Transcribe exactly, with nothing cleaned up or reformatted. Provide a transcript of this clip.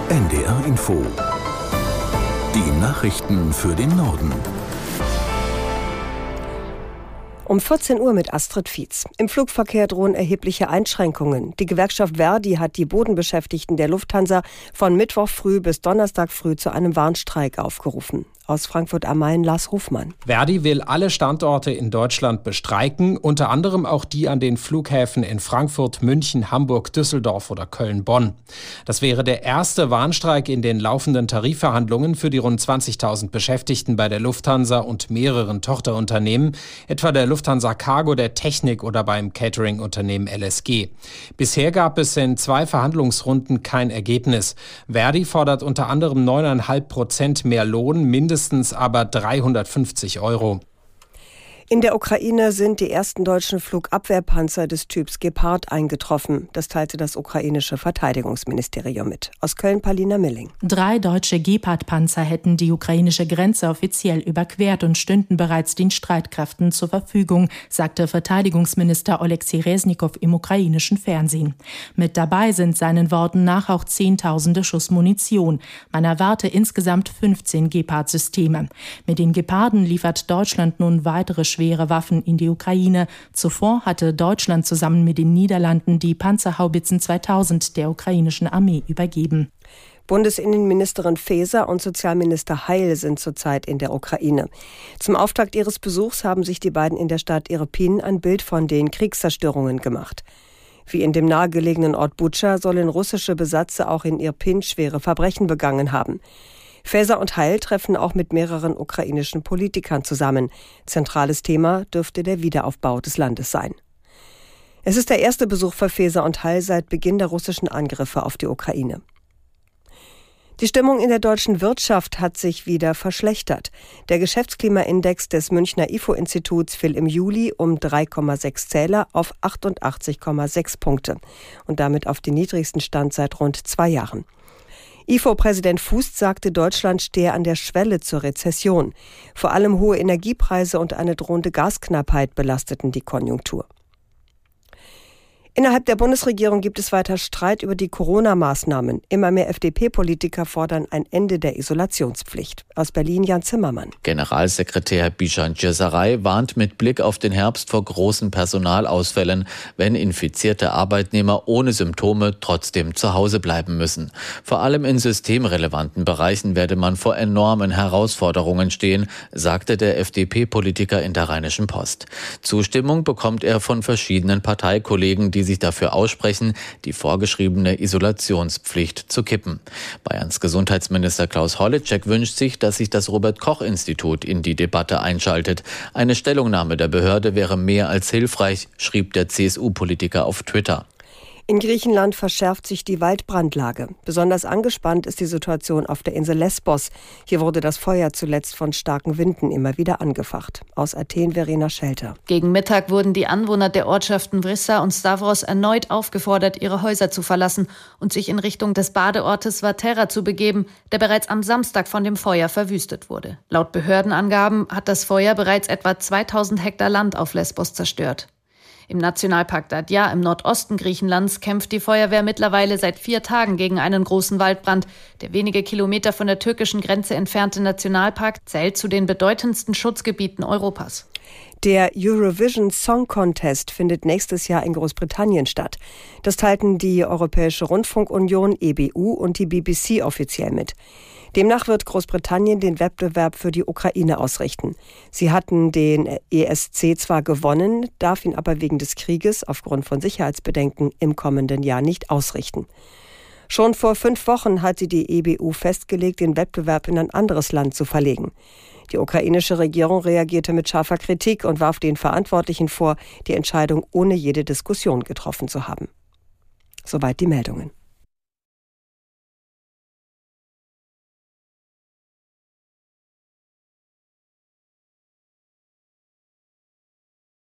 N D R Info. Die Nachrichten für den Norden. Um vierzehn Uhr mit Astrid Fietz. Im Flugverkehr drohen erhebliche Einschränkungen. Die Gewerkschaft Verdi hat die Bodenbeschäftigten der Lufthansa von Mittwoch früh bis Donnerstag früh zu einem Warnstreik aufgerufen. Aus Frankfurt am Main, Lars Hofmann. Verdi will alle Standorte in Deutschland bestreiken, unter anderem auch die an den Flughäfen in Frankfurt, München, Hamburg, Düsseldorf oder Köln-Bonn. Das wäre der erste Warnstreik in den laufenden Tarifverhandlungen für die rund zwanzigtausend Beschäftigten bei der Lufthansa und mehreren Tochterunternehmen, etwa der Lufthansa Cargo, der Technik oder beim Catering-Unternehmen L S G. Bisher gab es in zwei Verhandlungsrunden kein Ergebnis. Verdi fordert unter anderem neun Komma fünf Prozent mehr Lohn, mindestens aber dreihundertfünfzig Euro. In der Ukraine sind die ersten deutschen Flugabwehrpanzer des Typs Gepard eingetroffen. Das teilte das ukrainische Verteidigungsministerium mit. Aus Köln, Palina Milling. Drei deutsche Gepard-Panzer hätten die ukrainische Grenze offiziell überquert und stünden bereits den Streitkräften zur Verfügung, sagte Verteidigungsminister Oleksiy Resnikow im ukrainischen Fernsehen. Mit dabei sind seinen Worten nach auch Zehntausende Schuss Munition. Man erwarte insgesamt fünfzehn Gepard-Systeme. Mit den Geparden liefert Deutschland nun weitere schwere Waffen in die Ukraine. Zuvor hatte Deutschland zusammen mit den Niederlanden die Panzerhaubitzen zweitausend der ukrainischen Armee übergeben. Bundesinnenministerin Faeser und Sozialminister Heil sind zurzeit in der Ukraine. Zum Auftakt ihres Besuchs haben sich die beiden in der Stadt Irpin ein Bild von den Kriegszerstörungen gemacht. Wie in dem nahegelegenen Ort Butscha sollen russische Besatzer auch in Irpin schwere Verbrechen begangen haben. Faeser und Heil treffen auch mit mehreren ukrainischen Politikern zusammen. Zentrales Thema dürfte der Wiederaufbau des Landes sein. Es ist der erste Besuch für Faeser und Heil seit Beginn der russischen Angriffe auf die Ukraine. Die Stimmung in der deutschen Wirtschaft hat sich wieder verschlechtert. Der Geschäftsklimaindex des Münchner I F O-Instituts fiel im Juli um drei Komma sechs Zähler auf achtundachtzig Komma sechs Punkte und damit auf den niedrigsten Stand seit rund zwei Jahren. I F O-Präsident Fußt sagte, Deutschland stehe an der Schwelle zur Rezession. Vor allem hohe Energiepreise und eine drohende Gasknappheit belasteten die Konjunktur. Innerhalb der Bundesregierung gibt es weiter Streit über die Corona-Maßnahmen. Immer mehr F D P-Politiker fordern ein Ende der Isolationspflicht. Aus Berlin Jan Zimmermann. Generalsekretär Bishan Cesarei warnt mit Blick auf den Herbst vor großen Personalausfällen, wenn infizierte Arbeitnehmer ohne Symptome trotzdem zu Hause bleiben müssen. Vor allem in systemrelevanten Bereichen werde man vor enormen Herausforderungen stehen, sagte der F D P-Politiker in der Rheinischen Post. Zustimmung bekommt er von verschiedenen Parteikollegen, die sich dafür aussprechen, die vorgeschriebene Isolationspflicht zu kippen. Bayerns Gesundheitsminister Klaus Holleczek wünscht sich, dass sich das Robert-Koch-Institut in die Debatte einschaltet. Eine Stellungnahme der Behörde wäre mehr als hilfreich, schrieb der C S U-Politiker auf Twitter. In Griechenland verschärft sich die Waldbrandlage. Besonders angespannt ist die Situation auf der Insel Lesbos. Hier wurde das Feuer zuletzt von starken Winden immer wieder angefacht. Aus Athen Verena Schelter. Gegen Mittag wurden die Anwohner der Ortschaften Vrissa und Stavros erneut aufgefordert, ihre Häuser zu verlassen und sich in Richtung des Badeortes Vatera zu begeben, der bereits am Samstag von dem Feuer verwüstet wurde. Laut Behördenangaben hat das Feuer bereits etwa zweitausend Hektar Land auf Lesbos zerstört. Im Nationalpark Dadia im Nordosten Griechenlands kämpft die Feuerwehr mittlerweile seit vier Tagen gegen einen großen Waldbrand. Der wenige Kilometer von der türkischen Grenze entfernte Nationalpark zählt zu den bedeutendsten Schutzgebieten Europas. Der Eurovision Song Contest findet nächstes Jahr in Großbritannien statt. Das teilten die Europäische Rundfunkunion E B U und die B B C offiziell mit. Demnach wird Großbritannien den Wettbewerb für die Ukraine ausrichten. Sie hatten den E S C zwar gewonnen, darf ihn aber wegen des Krieges aufgrund von Sicherheitsbedenken im kommenden Jahr nicht ausrichten. Schon vor fünf Wochen hatte die E B U festgelegt, den Wettbewerb in ein anderes Land zu verlegen. Die ukrainische Regierung reagierte mit scharfer Kritik und warf den Verantwortlichen vor, die Entscheidung ohne jede Diskussion getroffen zu haben. Soweit die Meldungen.